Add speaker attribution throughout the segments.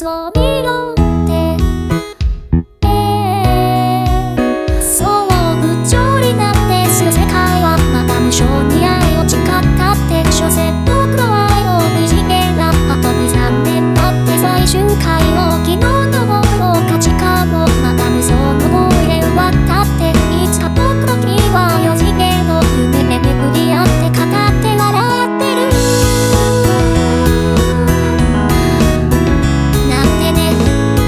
Speaker 1: を見ろってそう不調になってすぐ世界はまた無性に愛を誓ったって所詮僕の愛の二次元があと2、3年待って最終回を昨日の僕の価値観もまた無双の思いで終わったっていつか僕の君は4次元の夢で巡り合って語って笑ってるなんてね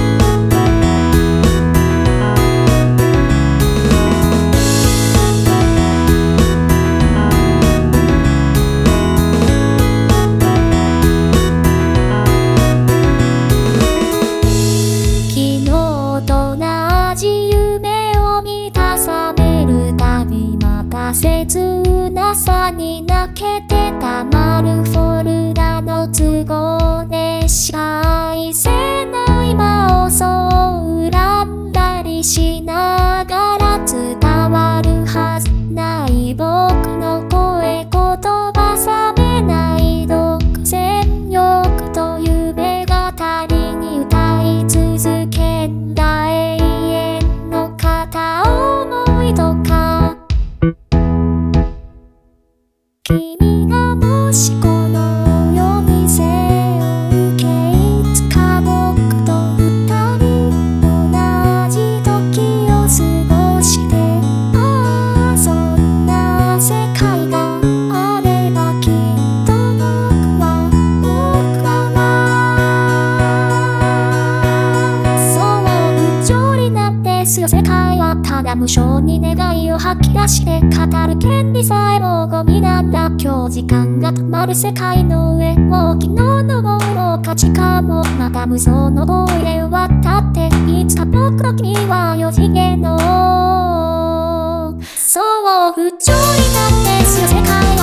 Speaker 1: 昨日と同じ夢を満たされるたびまた切なさに泣けてたまるフォルダの都合でしか愛せない間をそう恨んだりしながら伝わるはずない僕の声言葉覚めない独占欲と夢語りに歌い続けんだ永遠の片思いとか君がもしこの夜店を受けいつか僕と二人同じ時を過ごしてああそんな世界があればきっと僕はそう不調になってすぐ世界はただ無性に願いを吐き出して語る権利さえもゴミなんだ今日時間が止まる世界の上もう昨日のもの価値観もまた無双のボーイで終わったっていつか僕の君は4次元のそう不調になってすぐ世界